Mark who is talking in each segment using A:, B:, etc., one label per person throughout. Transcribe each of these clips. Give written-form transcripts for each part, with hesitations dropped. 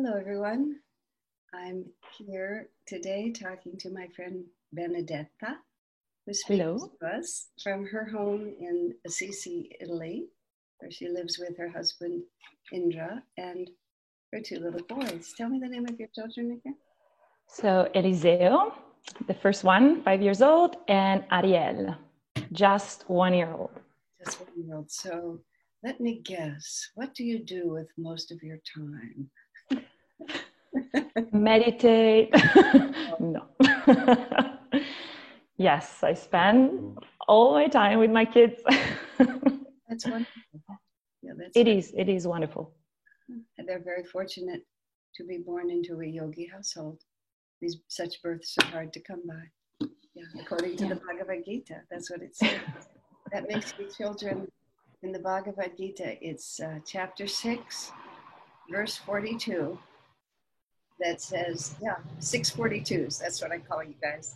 A: Hello, everyone. I'm here today talking to my friend Benedetta, who speaks
B: Hello.
A: to us from her home in Assisi, Italy, where she lives with her husband Indra and her two little boys. Tell me the name of your children again.
B: So Eliseo, the first one, 5 years old, and Ariel, just 1 year old.
A: Just 1 year old. So let me guess, what do you do with most of your time?
B: Meditate. No. Yes, I spend all my time with my kids.
A: That's wonderful. Yeah,
B: It is wonderful.
A: They're very fortunate to be born into a yogi household. Such births are hard to come by. Yeah, according to the Bhagavad Gita, that's what it says. That makes you children. In the Bhagavad Gita, it's chapter 6, verse 42. That says, 642s. That's what I call you guys.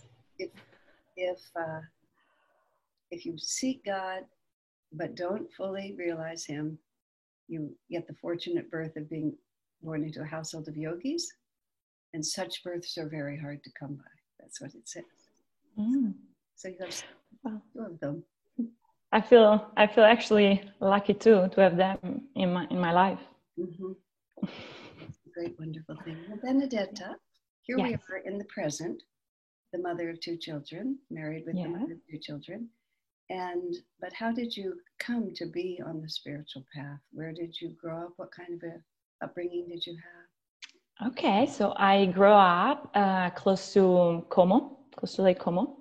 A: If you seek God but don't fully realize Him, you get the fortunate birth of being born into a household of yogis, and such births are very hard to come by. That's what it says. So you have two of them.
B: I feel actually lucky too to have them in my life.
A: Mm-hmm. It's a great, wonderful thing. Well, Benedetta, here we are in the present, the mother of two children, married with the mother of two children. But how did you come to be on the spiritual path? Where did you grow up? What kind of a upbringing did you have?
B: Okay, so I grew up close to Lake Como,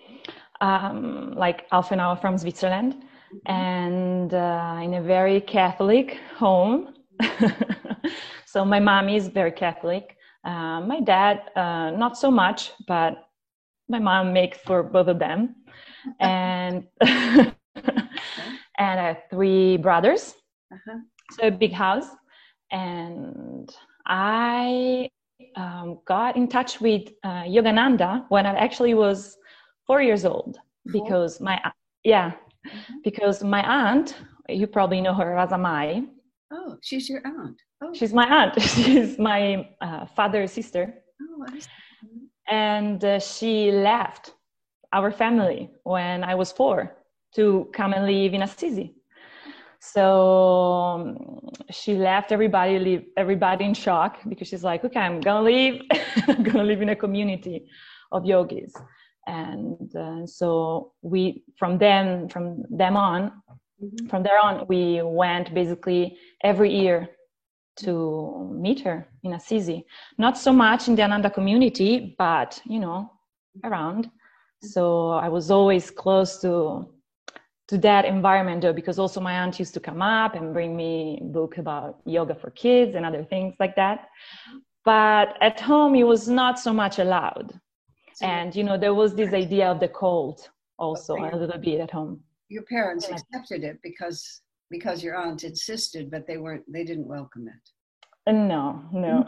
B: like half an hour from Switzerland, and in a very Catholic home. So my mom is very Catholic. My dad, not so much, but my mom makes for both of them. And and I have 3 brothers, so a big house. And I got in touch with Yogananda when I actually was 4 years old, because because my aunt, you probably know her, Razamai.
A: Oh, she's your aunt. Oh.
B: She's my aunt. She's my father's sister.
A: Oh, I see.
B: And she left our family when I was 4 to come and live in Assisi. So she left everybody in shock, because she's like, okay, I'm gonna leave. I'm gonna live in a community of yogis. And so from there on, we went basically every year to meet her in Assisi. Not so much in the Ananda community, but around. So I was always close to that environment, though, because also my aunt used to come up and bring me book about yoga for kids and other things like that. But at home, it was not so much allowed. And, there was this idea of the cult also a little bit at home.
A: Your parents accepted it because your aunt insisted, but they didn't welcome it.
B: No.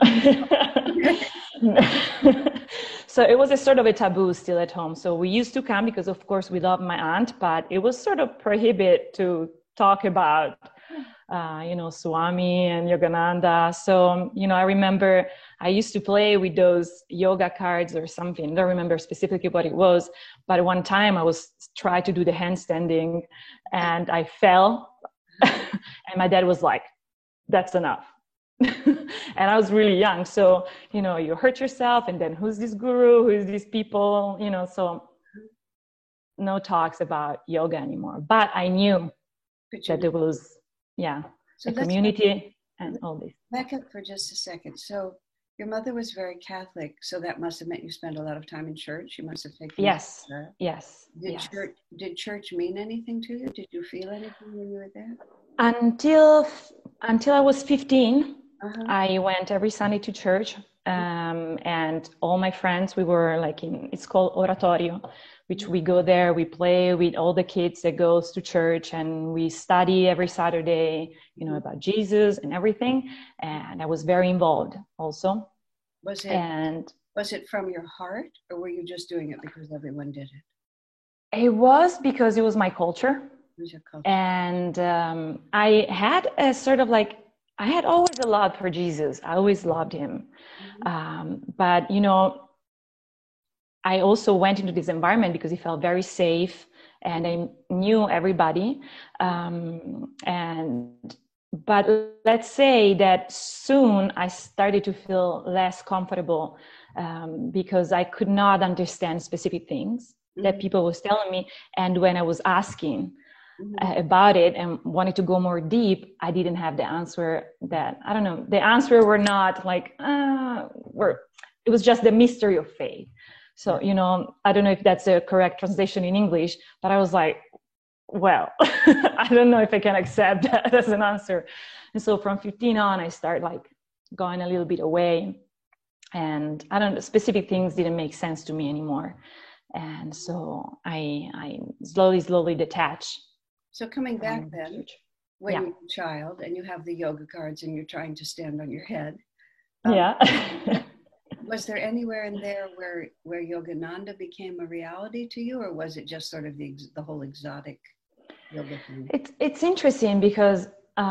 B: So it was a sort of a taboo still at home. So we used to come because, of course, we love my aunt, but it was sort of prohibited to talk about, Swami and Yogananda. So, I remember I used to play with those yoga cards or something. I don't remember specifically what it was, but one time I was trying to do the handstanding and I fell and my dad was like, that's enough. And I was really young. So, you hurt yourself and then who's this guru? Who's these people? So no talks about yoga anymore. But I knew that there was, a community and all this.
A: Back up for just a second. So your mother was very Catholic. So that must have meant you spent a lot of time in church. You must have taken
B: Yes.
A: Did church mean anything to you? Did you feel anything when you were there?
B: Until I was 15, I went every Sunday to church, and all my friends, we were like it's called oratorio, which we go there, we play with all the kids that goes to church, and we study every Saturday, about Jesus and everything. And I was very involved also.
A: Was it from your heart, or were you just doing it because everyone did it?
B: It was because it was my culture. And I had a sort of like I had always a love for Jesus. I always loved him. But, you know, I also went into this environment because it felt very safe and I knew everybody. But let's say that soon I started to feel less comfortable because I could not understand specific things that people was telling me. And when I was asking about it and wanted to go more deep, I didn't have the answer that, I don't know, the answer were not like, it was just the mystery of faith. So, you know, I don't know if that's a correct translation in English, but I was like, well, I don't know if I can accept that as an answer. And so from 15 on, I started like going a little bit away, and I don't know, specific things didn't make sense to me anymore. And so I slowly detached.
A: So coming back then, when you're a child and you have the yoga cards and you're trying to stand on your head. Was there anywhere in there where Yogananda became a reality to you, or was it just sort of the whole exotic yoga thing?
B: It's interesting because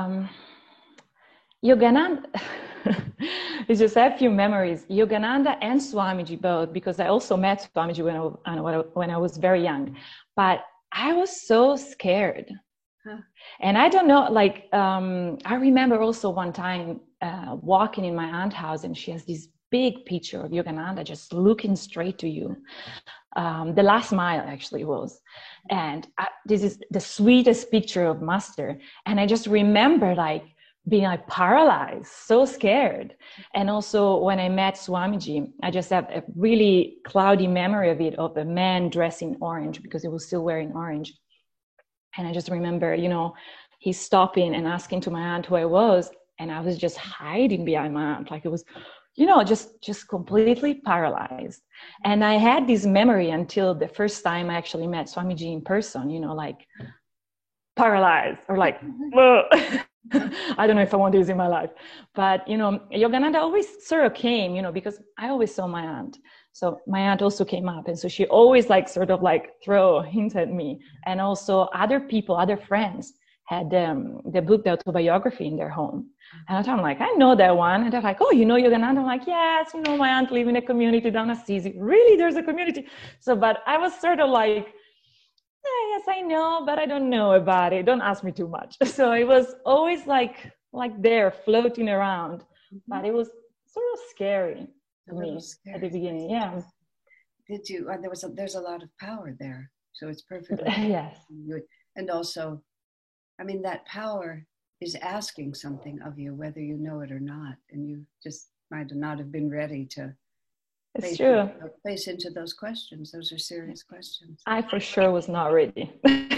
B: Yogananda, it's just I have a few memories. Yogananda and Swamiji both, because I also met Swamiji when I was very young, but I was so scared. And I don't know, like, I remember also one time walking in my aunt's house, and she has this big picture of Yogananda just looking straight to you. The last mile actually was. And this is the sweetest picture of Master. And I just remember like being like paralyzed, so scared. And also when I met Swamiji, I just have a really cloudy memory of it, of a man dressed in orange because he was still wearing orange. And I just remember, you know, he's stopping and asking to my aunt who I was. And I was just hiding behind my aunt. Like it was, you know, just completely paralyzed. And I had this memory until the first time I actually met Swamiji in person, you know, like paralyzed or like, whoa. I don't know if I want this in my life. But, you know, Yogananda always sort of came, you know, because I always saw my aunt. So my aunt also came up. And so she always like sort of like throw hints at me. And also other people, other friends had the book, the autobiography in their home. And I'm like, I know that one. And they're like, oh, you know Yogananda? I'm like, yes, you know, my aunt lives in a community down Assisi. Really? There's a community? So, but I was sort of like, yes, I know, but I don't know about it. Don't ask me too much. So it was always like there floating around, but it was sort of scary to me at the beginning. Yeah.
A: Did you? There's a lot of power there, so it's perfect.
B: Yes.
A: And also, I mean, that power is asking something of you, whether you know it or not, and you just might not have been ready to.
B: It's true.
A: Face into those questions. Those are serious questions.
B: I for sure was not ready.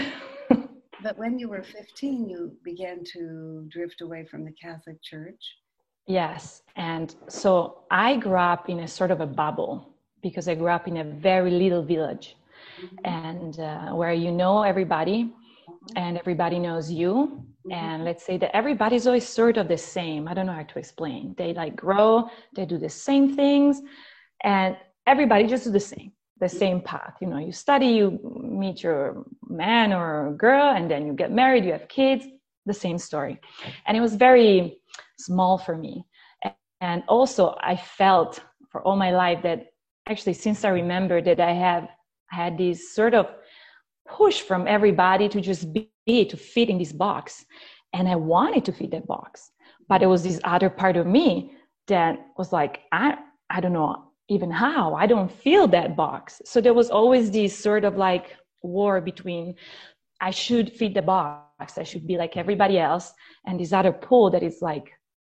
A: But when you were 15, you began to drift away from the Catholic Church.
B: Yes. And so I grew up in a sort of a bubble because I grew up in a very little village and where you know everybody and everybody knows you. And let's say that everybody's always sort of the same. I don't know how to explain. They like grow, they do the same things. And everybody just do the same path. You know, you study, you meet your man or girl, and then you get married, you have kids, the same story. And it was very small for me. And also I felt for all my life that actually since I remember that I had this sort of push from everybody to just to fit in this box. And I wanted to fit that box. But it was this other part of me that was like, I don't know even how, I don't feel that box. So there was always this sort of like war between I should fit the box, I should be like everybody else, and this other pull that is like,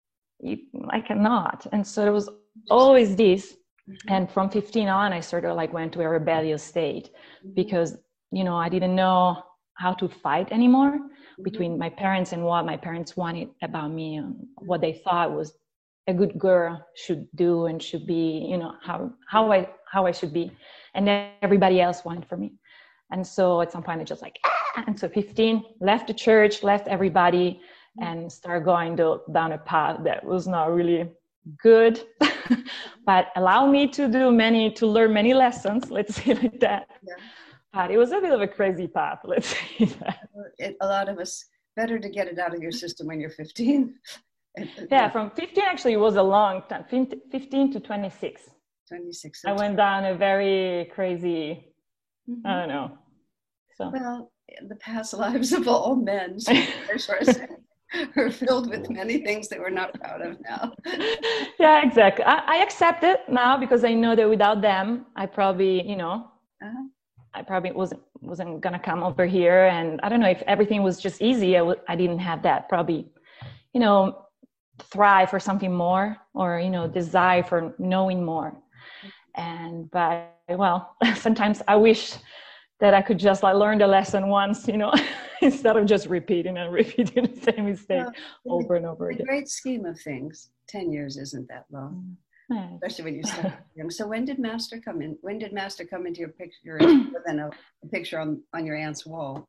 B: I cannot. And so there was always this. And from 15 on, I sort of like went to a rebellious state because, you know, I didn't know how to fight anymore between my parents and what my parents wanted about me and what they thought was a good girl should do and should be, you know, how I should be. And then everybody else wanted for me. And so at some point I just like, and so 15, left the church, left everybody and started going down a path that was not really good, but allowed me to learn many lessons, let's say like that. Yeah. But it was a bit of a crazy path, let's say that.
A: A lot of us, better to get it out of your system when you're 15.
B: Yeah, from 15 actually was a long time, 15 to 26.
A: 26.
B: I went down a very crazy,
A: Mm-hmm.
B: I don't know. So.
A: Well, the past lives of all men, so are filled with many things that we're not proud of now.
B: Yeah, exactly. I accept it now because I know that without them, I probably, I probably wasn't gonna come over here. And I don't know if everything was just easy. I didn't have that probably, thrive for something more, or desire for knowing more. But sometimes I wish that I could just learn the lesson once, instead of just repeating the same mistake over and over again.
A: In the great scheme of things, 10 years isn't that long, especially when you start young. So when did Master come in? When did Master come into your picture, other than a picture on your aunt's wall?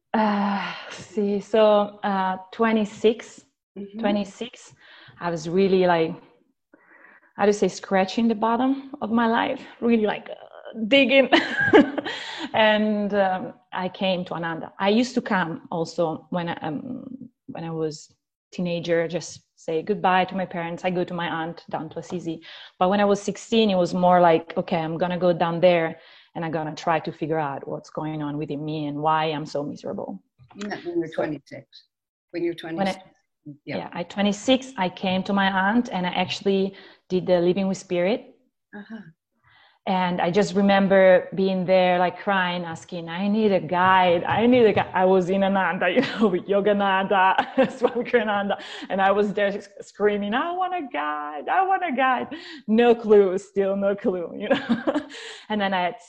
B: So 26, mm-hmm. 26, I was really I would say scratching the bottom of my life, really digging. And I came to Ananda. I used to come also when I was teenager, just say goodbye to my parents. I go to my aunt down to Assisi. But when I was 16, it was more like, okay, I'm going to go down there and I'm going to try to figure out what's going on within me and why I'm so miserable.
A: You met when you were 26. When you're 26.
B: At 26, I came to my aunt and I actually did the Living with Spirit. Uh-huh. And I just remember being there, crying, asking, I need a guide. I was in Ananda, with Yogananda, Swami Kriyananda. And I was there screaming, I want a guide. No clue, still no clue, And then I had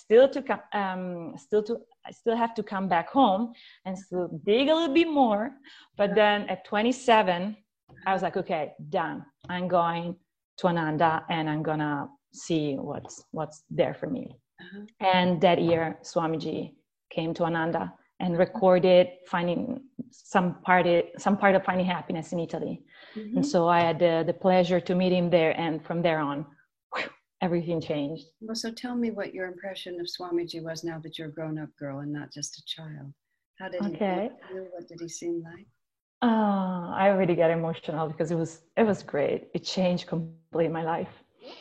B: I still have to come back home and still dig a little bit more. But then at 27, I was like, okay, done. I'm going to Ananda and I'm gonna see what's there for me. Uh-huh. And that year, Swamiji came to Ananda and recorded finding some part of Finding Happiness in Italy. Mm-hmm. And so I had the pleasure to meet him there, and from there on, everything changed.
A: Well, so tell me what your impression of Swamiji was now that you're a grown-up girl and not just a child. How did he feel? What did he seem like?
B: I really get emotional because it was great. It changed completely my life.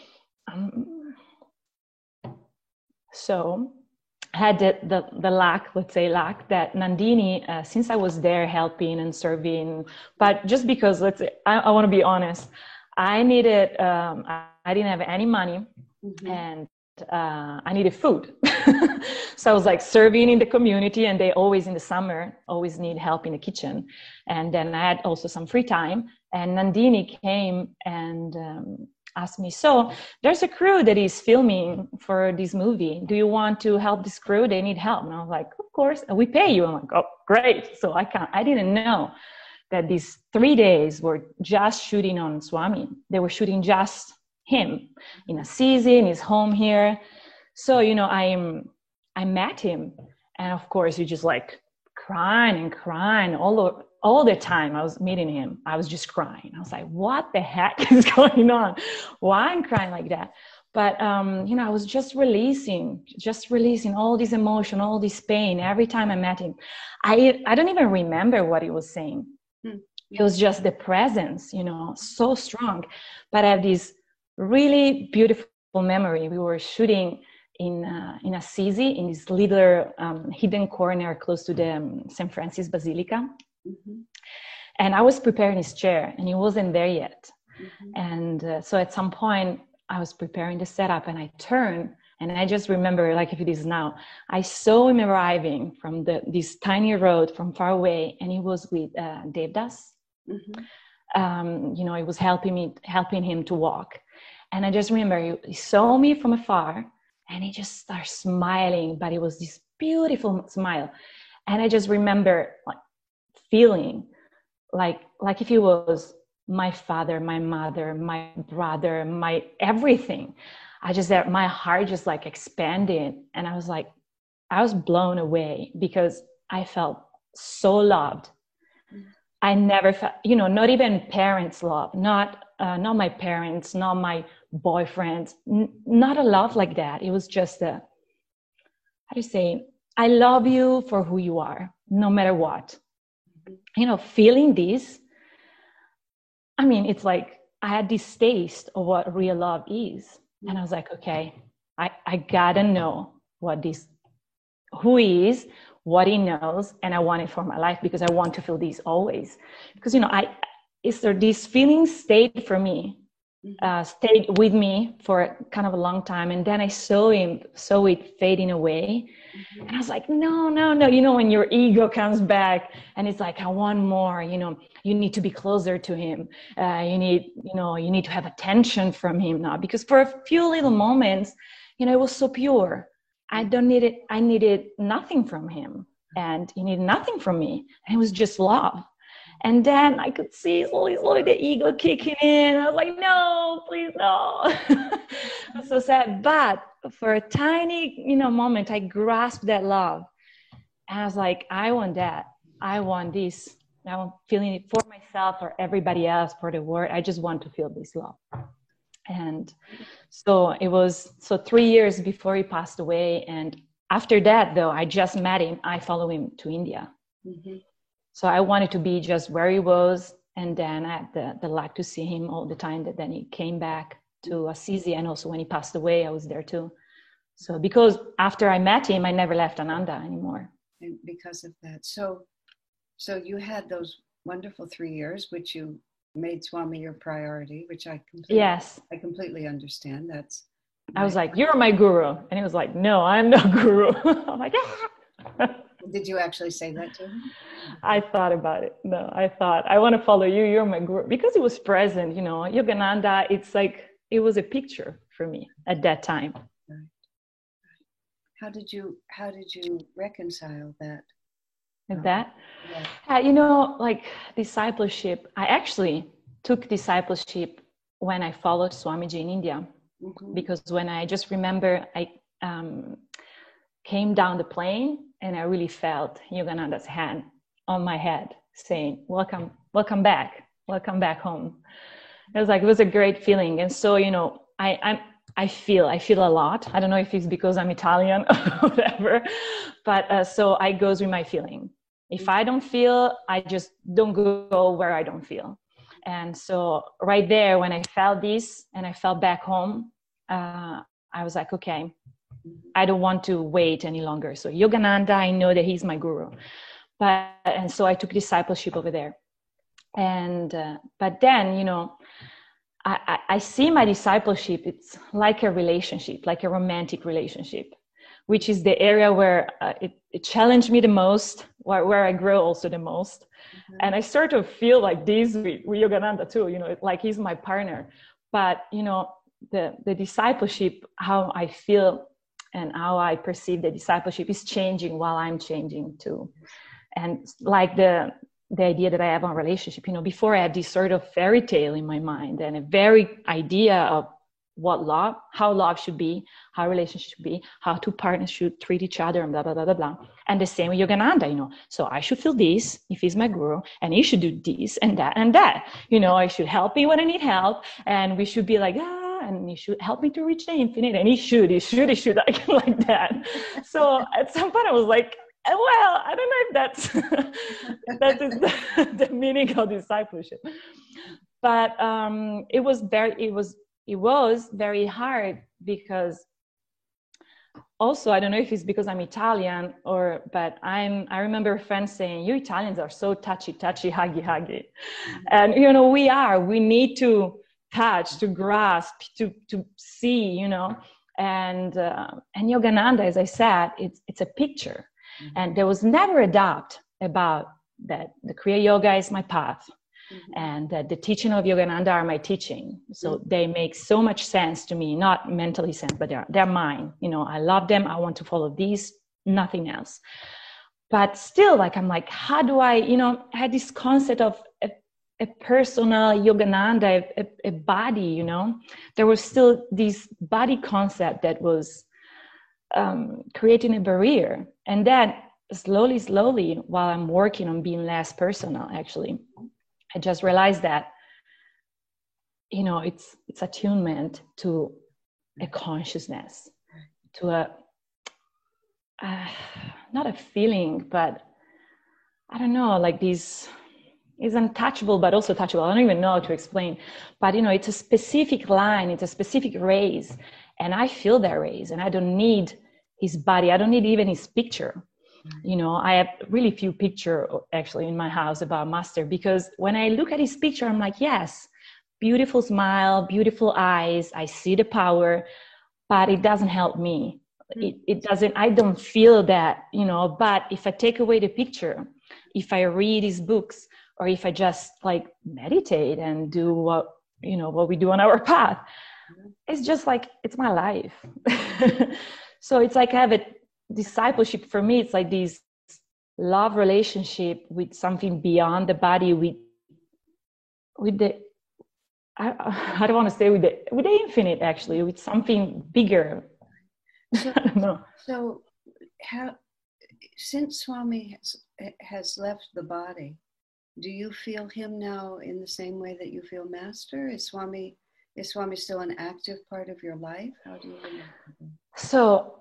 B: So I had the lack that Nandini, since I was there helping and serving, but just because, I want to be honest, I needed, I didn't have any money, mm-hmm. and I needed food. So I was serving in the community, and they always in the summer always need help in the kitchen. And then I had also some free time, and Nandini came and asked me, so there's a crew that is filming for this movie. Do you want to help this crew? They need help. And I was like, of course, we pay you. I'm like, oh, great. So I didn't know that these 3 days were just shooting on Swami. They were shooting just him in Assisi, in his home here. So, I met him, and of course, you just crying all the time I was meeting him. I was just crying. I was like, what the heck is going on? Why I'm crying like that? But, I was just releasing all this emotion, all this pain every time I met him. I don't even remember what he was saying. It was just the presence, so strong. But I have this really beautiful memory. We were shooting in Assisi, in this little hidden corner close to the St. Francis Basilica. Mm-hmm. And I was preparing his chair, and he wasn't there yet. Mm-hmm. And so at some point, I was preparing the setup, and I turned, and I just remember, if it is now, I saw him arriving from this tiny road from far away, and he was with Devdas. Mm-hmm. He was helping him to walk. And I just remember he saw me from afar, and he just started smiling, but it was this beautiful smile. And I just remember feeling like if he was my father, my mother, my brother, my everything. My heart just expanded, and I was blown away because I felt so loved. I never felt, not even parents' love, not my parents, not my boyfriends, not a love like that. It was just I love you for who you are, no matter what. Feeling this, I mean, it's like I had this taste of what real love is. And I was like, okay, I gotta know who he is, what he knows, and I want it for my life because I want to feel this always. Because, this feeling stayed for me, stayed with me for kind of a long time. And then I saw it fading away. And I was like, no. When your ego comes back and it's like, I want more, you need to be closer to him. You need to have attention from him now. Because for a few little moments, it was so pure. I needed nothing from him. And he needed nothing from me. And it was just love. And then I could see slowly the ego kicking in. I was like, no, please, no. I was so sad. But for a tiny, moment, I grasped that love. And I was like, I want that. I want this. I want feeling it for myself, for everybody else, for the world. I just want to feel this love. And so it was 3 years before he passed away. And after that, though, I just met him. I followed him to India. Mm-hmm. So I wanted to be just where he was. And then I had the luck to see him all the time. That then he came back to Assisi. And also when he passed away, I was there too. So because after I met him, I never left Ananda anymore.
A: And because of that. So you had those wonderful 3 years, which you made Swami your priority, which I completely understand.
B: I was like, you're my guru. And he was like, no, I'm no guru. I'm like,
A: Did you actually say that to him?
B: I thought about it. No, I thought, I want to follow you. You're my guru. Because it was present, Yogananda, it's like, it was a picture for me at that time.
A: Right. How did you reconcile that?
B: With that? Like discipleship, I actually took discipleship when I followed Swamiji in India. Mm-hmm. Because when I just remember, I came down the plane and I really felt Yogananda's hand on my head saying, welcome back home. It was a great feeling. And so, I feel a lot. I don't know if it's because I'm Italian or whatever, but so I go through my feeling. If I don't feel, I just don't go where I don't feel. And so right there, when I felt this and I felt back home, I was like, okay, I don't want to wait any longer. So Yogananda, I know that he's my guru. And so I took discipleship over there. And, but then, I see my discipleship, it's like a relationship, like a romantic relationship, which is the area where it challenged me the most, where I grow also the most. Mm-hmm. And I sort of feel like this with Yogananda too, like he's my partner. But, the discipleship, how I feel and how I perceive the discipleship is changing while I'm changing too. And like the idea that I have on relationship, before I had this sort of fairy tale in my mind and a very idea of how love should be, how relationship should be, how two partners should treat each other, and blah, blah, blah, blah, blah. And the same with Yogananda, So I should feel this if he's my guru, and he should do this and that and that. I should help me when I need help, and we should be like, and he should help me to reach the infinite, and he should, like that. So at some point I was like, well, I don't know if that is the meaning of discipleship. But it was very hard because also, I don't know if it's because I'm Italian but I remember a friend saying, you Italians are so touchy, huggy. And, we need to touch, to grasp, to see, and Yogananda, as I said, it's a picture. Mm-hmm. And there was never a doubt about that. The Kriya Yoga is my path. Mm-hmm. And the teaching of Yogananda are my teaching. So mm-hmm. they make so much sense to me, not mentally sense, but they're mine. I love them. I want to follow these, nothing else. But still, I'm like, how do I, I had this concept of a personal Yogananda, a body, There was still this body concept that was creating a barrier. And then slowly, while I'm working on being less personal, actually, I just realized that, it's attunement to a consciousness, to not a feeling, but I don't know, like this is untouchable, but also touchable. I don't even know how to explain, but it's a specific line, it's a specific rays, and I feel that rays, and I don't need his body. I don't need even his picture. I have really few picture actually in my house about Master, because when I look at his picture, I'm like, yes, beautiful smile, beautiful eyes. I see the power, but it doesn't help me. It doesn't, I don't feel that, but if I take away the picture, if I read his books, or if I just like meditate and do what we do on our path, it's just like, it's my life. So it's like I have a discipleship. For me, it's like this love relationship with something beyond the body, with the, I don't want to say with the infinite, actually, with something bigger.
A: So,
B: I don't know.
A: So how, since Swami has left the body, do you feel him now in the same way that you feel Master? Is Swami still an active part of your life? How do you remember?
B: So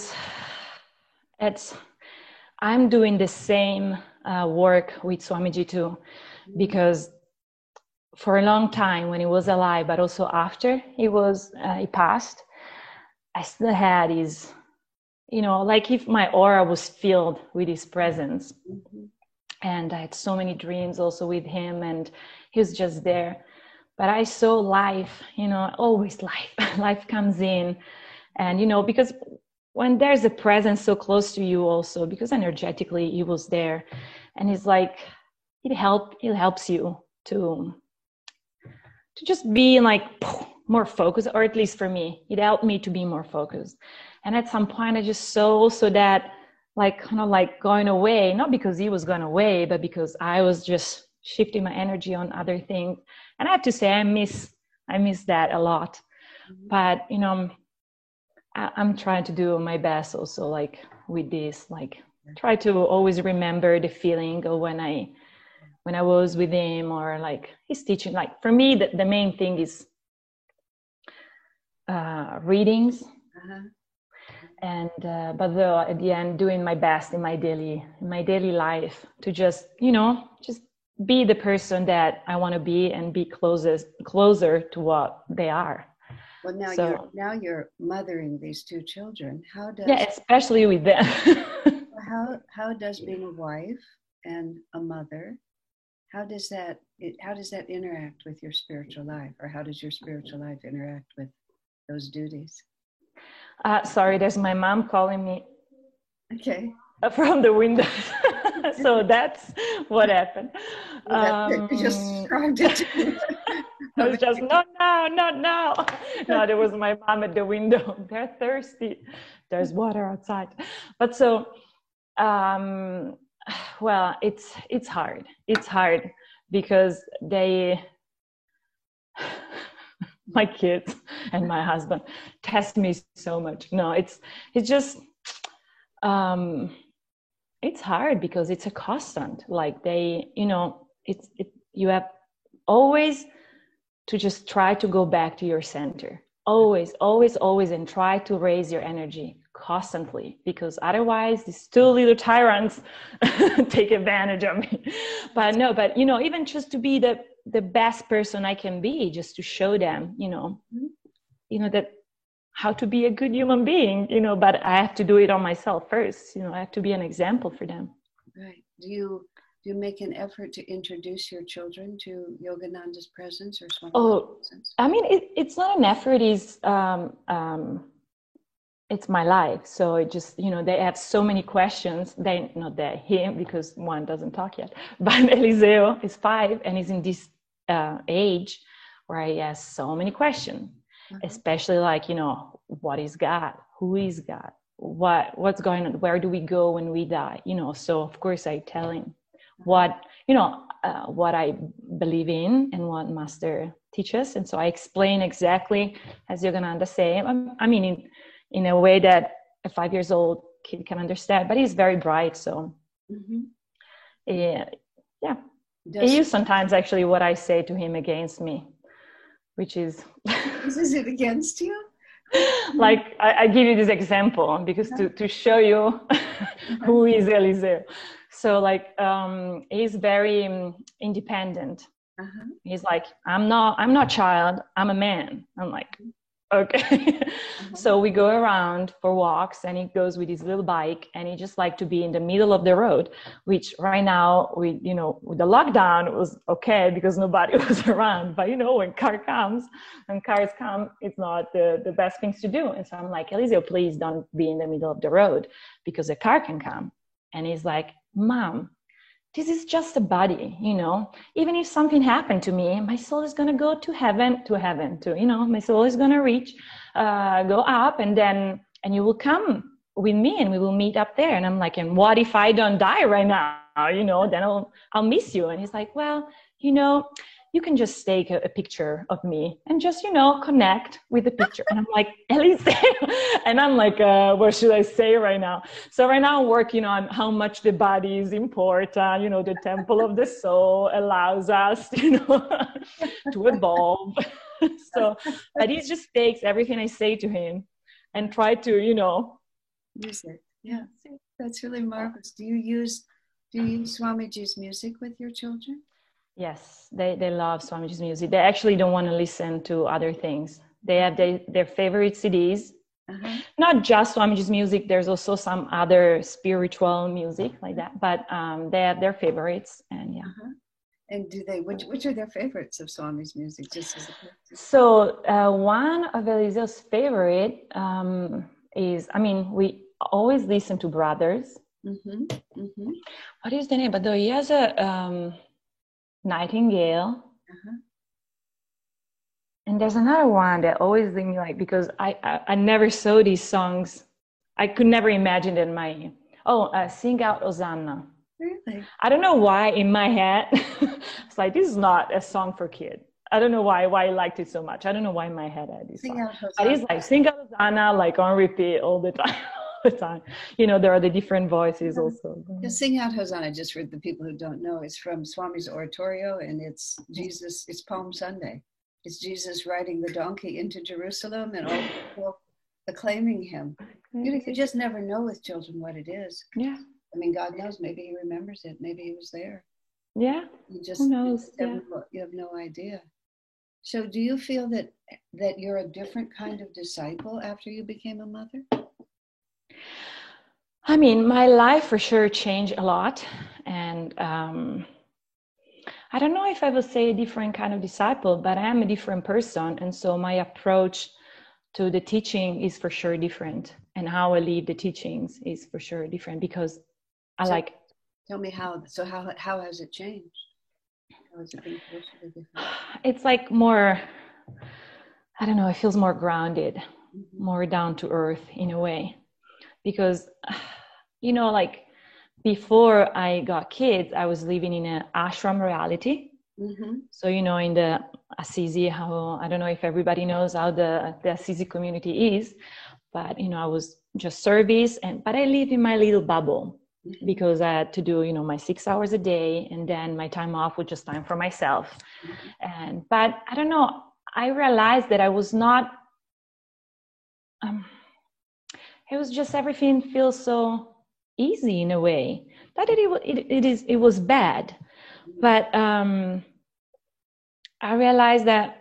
B: I'm doing the same work with Swamiji too, because for a long time when he was alive, but also after he passed, I still had his, like if my aura was filled with his presence. Mm-hmm. And I had so many dreams also with him, and he was just there. But I saw life, always life comes in. And, because when there's a presence so close to you also, because energetically he was there, and it's like, it helps you to just be like more focused, or at least for me, it helped me to be more focused. And at some point I just saw also that like kind of like going away, not because he was going away, but because I was just shifting my energy on other things. And I have to say, I miss that a lot. Mm-hmm. But, I'm trying to do my best also, like with this, like try to always remember the feeling of when I was with him, or like his teaching. Like for me, the main thing is readings. Uh-huh. And but though at the end, doing my best in my daily life to just just be the person that I want to be, and be closer to what they are.
A: Well, now you're mothering these two children.
B: Especially with them.
A: how does being a wife and a mother, how does that interact with your spiritual life, or how does your spiritual life interact with those duties?
B: Sorry, there's my mom calling me.
A: Okay.
B: From the window. So that's what happened.
A: You just described it to me.
B: I was just, not now. No, there was my mom at the window. They're thirsty. There's water outside. But so, well, it's hard. It's hard because my kids and my husband test me so much. No, it's just, it's hard because it's a constant. Like you have always to just try to go back to your center. Always, and try to raise your energy constantly, because otherwise these two little tyrants take advantage of me. But even just to be the best person I can be, just to show them, that how to be a good human being, but I have to do it on myself first. I have to be an example for them.
A: Right. Do you make an effort to introduce your children to Yogananda's presence or Swami's presence?
B: I mean, it's not an effort. It's my life. So it just, they have so many questions. Him, because one doesn't talk yet. But Eliseo is 5 and he's in this age where he has so many questions, especially like, what is God? Who is God? What's going on? Where do we go when we die? So of course I tell him what I believe in and what Master teaches. And so I explain exactly as Yogananda say. I mean, in a way that a 5-year-old kid can understand, but he's very bright. So yeah. He used sometimes actually what I say to him against me, which is...
A: Is it against you?
B: Like I give you this example because to show you who is Eliseo. So like he's very independent.
A: Uh-huh.
B: He's like, I'm not child, I'm a man. I'm like, okay. So we go around for walks, and he goes with his little bike, and he just like to be in the middle of the road, which right now with the lockdown, it was okay because nobody was around. But when cars come, it's not the best things to do. And so I'm like, Eliseo, please don't be in the middle of the road because a car can come. And he's like, Mom, this is just a body, even if something happened to me, my soul is going to go to heaven, my soul is going to reach, go up, and you will come with me and we will meet up there. And I'm like, and what if I don't die right now? Then I'll miss you. And he's like, well, you can just take a picture of me and just, connect with the picture. And I'm like, Eliseo. And I'm like, what should I say right now? So right now I'm working on how much the body is important. The temple of the soul allows us, to evolve. So, but he just takes everything I say to him and try to,
A: use it. Yeah, that's really marvelous. Do you use Swamiji's music with your children?
B: Yes, they love Swamiji's music. They actually don't want to listen to other things. They have their favorite CDs. Uh-huh. Not just Swamiji's music. There's also some other spiritual music like that. But they have their favorites, and yeah. Uh-huh.
A: And do they? Which are their favorites of Swami's music? Just as a practice.
B: So one of Eliseo's favorite is, we always listen to Brothers. Mm-hmm. Mm-hmm. What is the name? But though he has a Nightingale. Uh-huh. And there's another one that always leave me like, because I never saw these songs. I could never imagine that Sing Out Hosanna.
A: Really?
B: I don't know why in my head, it's like, this is not a song for kids. I don't know why I liked it so much. I don't know why in my head I had this song. But it's like Sing Out Hosanna, like on repeat all the time. There are the different voices also.
A: The Sing Out Hosanna, just for the people who don't know, is from Swami's oratorio, and it's Jesus. It's Palm Sunday. It's Jesus riding the donkey into Jerusalem, and all people acclaiming him. You just never know with children what it is.
B: Yeah.
A: God knows. Maybe he remembers it. Maybe he was there.
B: Yeah.
A: Who knows? You have no idea. So, do you feel that you're a different kind of disciple after you became a mother?
B: My life for sure changed a lot, and I don't know if I would say a different kind of disciple, but I am a different person, and so my approach to the teaching is for sure different, and how I live the teachings is for sure different, because
A: Tell me how. So how has it changed? How has it been different?
B: It's like more, I don't know, it feels more grounded, mm-hmm. more down to earth in a way. Because, before I got kids, I was living in an ashram reality. Mm-hmm. So, in the Assisi, I don't know if everybody knows how the Assisi community is, but, I was just service, but I live in my little bubble, mm-hmm. because I had to do, my 6 hours a day, and then my time off was just time for myself. Mm-hmm. But I don't know, I realized that I was not, it was just, everything feels so easy in a way. Not that it was bad, but I realized that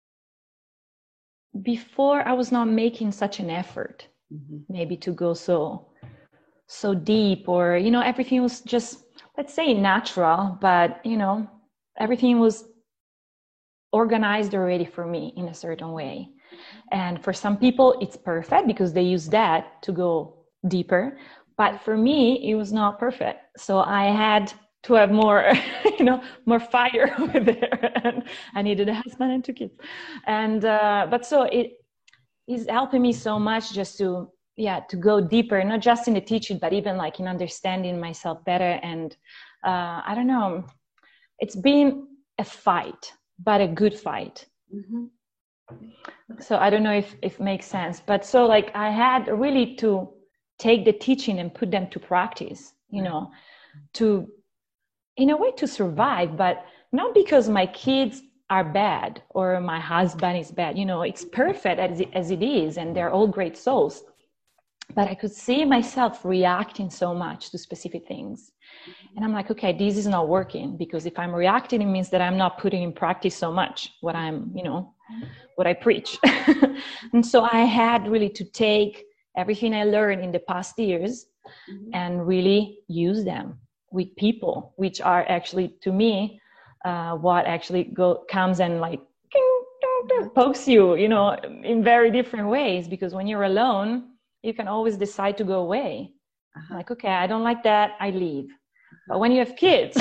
B: before I was not making such an effort, mm-hmm. maybe to go so deep, or everything was just, let's say, natural, but everything was organized already for me in a certain way. And for some people, it's perfect because they use that to go deeper. But for me, it was not perfect. So I had to have more, more fire over there. And I needed a husband and 2 kids. And, but so it is helping me so much just to go deeper, not just in the teaching, but even like in understanding myself better. And I don't know, it's been a fight, but a good fight. Mm-hmm. So I don't know if it makes sense, but so like I had really to take the teaching and put them to practice, to, in a way, to survive, but not because my kids are bad or my husband is bad, it's perfect as it is, and they're all great souls. but I could see myself reacting so much to specific things. And I'm like, okay, this is not working, because if I'm reacting, it means that I'm not putting in practice so much what I'm, what I preach. And so I had really to take everything I learned in the past years and really use them with people, which are actually, to me, what actually comes and like pokes you, in very different ways. Because when you're alone, you can always decide to go away. Like, okay, I don't like that, I leave. But when you have kids,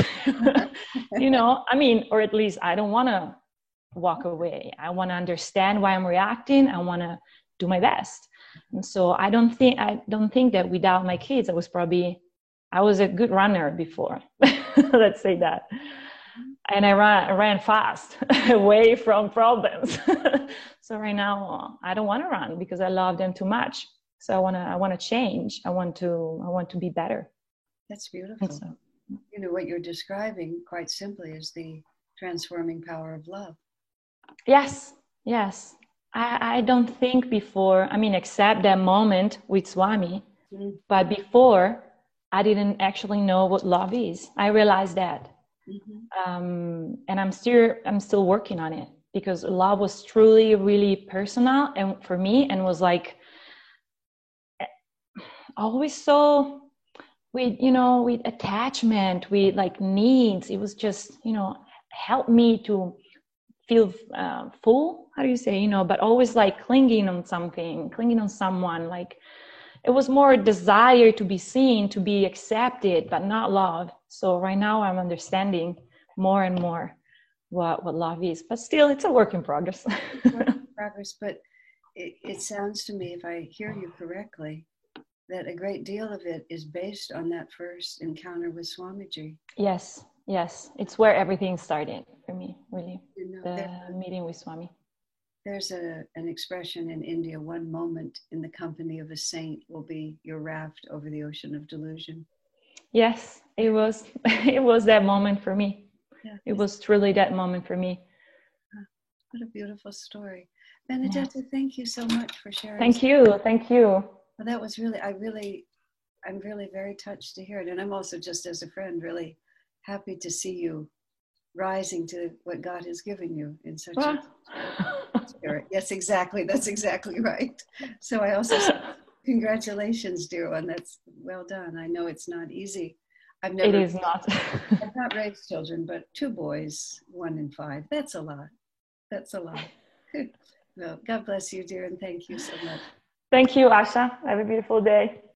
B: or at least I don't want to walk away. I want to understand why I'm reacting. I want to do my best. And so I don't think that without my kids, I was a good runner before. Let's say that. And I ran fast away from problems. So right now I don't want to run because I love them too much. So I want to change. I want to be better.
A: That's beautiful. So, what you're describing quite simply is the transforming power of love.
B: Yes. I don't think before, except that moment with Swami, but before I didn't actually know what love is. I realized that. And I'm still working on it, because love was truly really personal and for me, and was like always so with attachment, with like needs. It was just help me to feel full, how do you say, but always like clinging on someone. Like it was more a desire to be seen, to be accepted, but not love. So right now I'm understanding more and more what love is, but still it's a work in progress.
A: But it sounds to me, if I hear you correctly, that a great deal of it is based on that first encounter with Swamiji.
B: Yes, it's where everything started for me, really. The meeting with Swami.
A: There's an expression in India: one moment in the company of a saint will be your raft over the ocean of delusion.
B: Yes, it was that moment for me. It was truly that moment for me.
A: What a beautiful story. Benedetta, thank you so much for sharing.
B: Thank you.
A: Well, that was really, I'm really very touched to hear it. And I'm also, just as a friend, really happy to see you rising to what God has given you in such a spirit. Yes, exactly. That's exactly right. So I also say, congratulations, dear one. That's well done. I know it's not easy.
B: It is not.
A: I've not raised children, but 2 boys, 1 and 5. That's a lot. Well, God bless you, dear, and thank you so much.
B: Thank you, Asha. Have a beautiful day.